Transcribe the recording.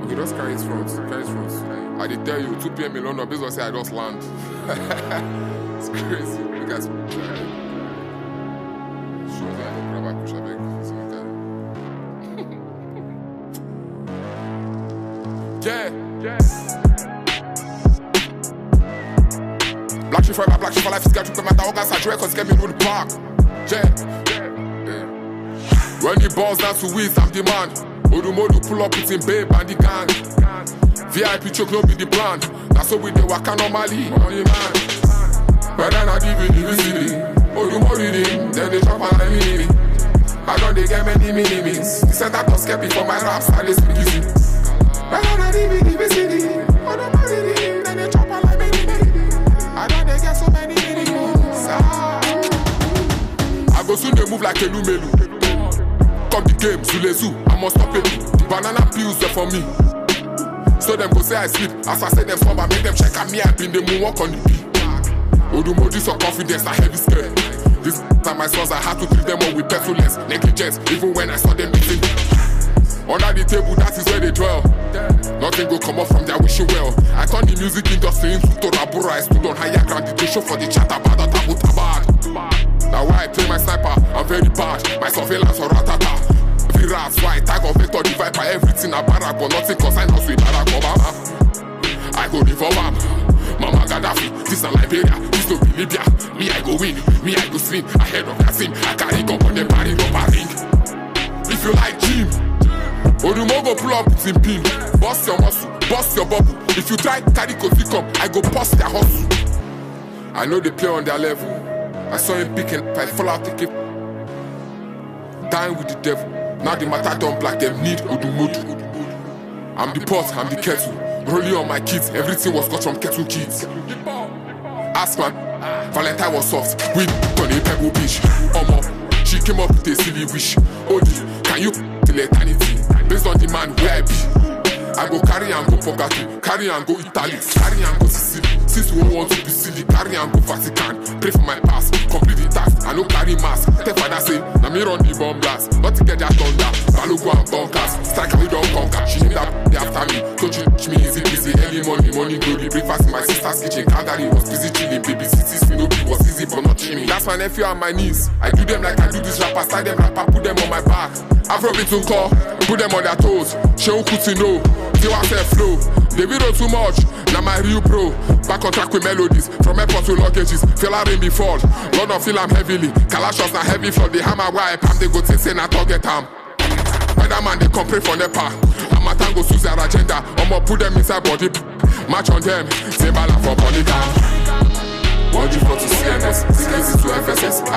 Okay, just carry his front. I did tell you, 2 p.m. in London, based on say I just land. It's crazy. You guys yeah. Black shit forever, black shit for life is get you matter what guys are doing cause get me to the park. Yeah. When he balls down to weeds, I'm the man. Odumodu pull up with him babe and the gang. VIP choke no be the plan. That's how we dey waka normally. Money man. But then I give you the city. Odumodu then they chop and let me. I don't they get many minimis. He said that was scared before my raps I dey speak easy. But then I give you the city. Odumodu then they chop and let me. I don't they get so many minimis. I go soon they move like a lumelu. Come the game, Zulezu, I must stop it. The banana peels there for me. So them go say I sleep. As I say them slumber, make them check at me. I been the moonwalk on the beat. Odumodu so confidence, I heavy scare. This time my sons, I had to treat them all with petulance, negligence, even when I saw them eating. Under the table, that is where they dwell. Nothing go come up from their wishing well. I turn the music industry into Torabura. I stood on higher ground, the show for the chat about the tabu tabad. Now why I play my sniper, I'm very bad. My surveillance or ratata. Virus, why tag of Vector, the Viper, everything a Barack, but nothing concern us with Barack Obama. I go devour Mama Gaddafi, this a Liberia, this no be Libya. Me I go win, me I go swing. Ahead of that scene, I carry gun on them party rubber ring. If you like Jim, Odumo go pull up with him pin. Bust your muscle, bust your bubble. If you try carry Kofi come, I go bust their hustle. I know they play on their level. I saw him picking, I fall out the cape. Dying with the devil. Now the matter don't black, them need Odumodu. I'm the pot, I'm the kettle. Rolling on my kids, everything was got from kettle kids. Ask man, Valentine was soft. We on a pebble beach. She came up with a silly wish. Odi, can you till eternity? Based on the man where I be. I go carry and go Pogatu, carry and go Italy, carry and go Sicily. Since we want to be silly, carry and go Vatican. Pray for my past, complete the task. I no carry mask. Tell father say, na me run the bomb blast. Not to get that thunder, Balogo and bunkers. Strike we don't conquer. She named that after me. Don't you teach me easy. Early money glory. Breakfast in my sister's kitchen. Calgary was busy chilling. Baby cities, we know it was easy but not chilling. That's my nephew on my knees. I do them like I do this rapper. Style them rapper, put them on my back. Afrobeat call, put them on their toes. Shehu Kutino. See what I flow. They video too much, now my real pro. Back on track with melodies, from airport to luggages. Feel I rain me fall, London feel I'm heavily. Kalashos na heavy flood, the hammer where I palm, they go to say na target ham. Weatherman they come pray for Nepal. I'm a tango suits their agenda. I'ma put them inside body, match on them. Say bala for Polygon. Body for to CNS, CKC to FSS.